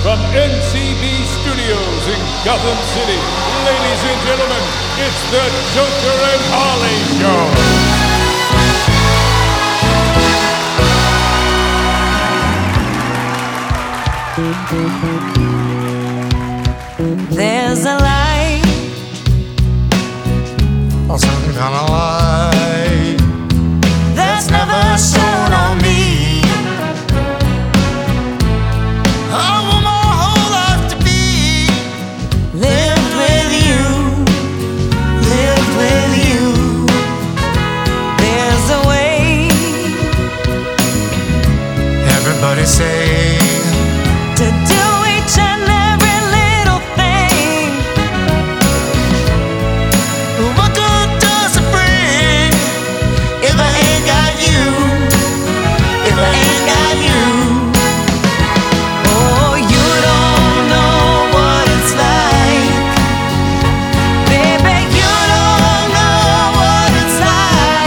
from NCB Studios in Gotham City, ladies and gentlemen, it's the Joker and Harley Show. There's a light, or some kind of light that's never shone on me. I want my whole life to be Lived with you, lived with you. There's a way, everybody say, to do each and every little thing. what good does it bring if I ain't got you, if I ain't got you? Oh, you don't know what it's like, baby, you don't know what it's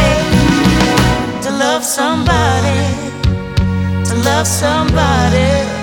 like to love somebody, to love somebody.